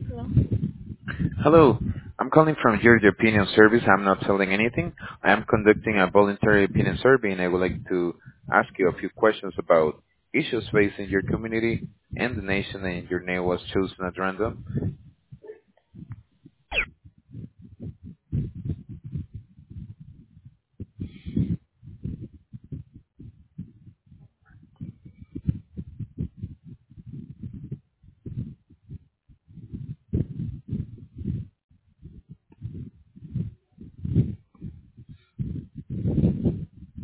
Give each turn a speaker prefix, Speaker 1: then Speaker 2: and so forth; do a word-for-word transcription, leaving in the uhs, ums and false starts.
Speaker 1: Hello.
Speaker 2: Hello. I'm calling from Hear the Opinion Service. I'm not selling anything. I am conducting a voluntary opinion survey, and I would like to ask you a few questions about issues facing your community and the nation, and your name was chosen at random.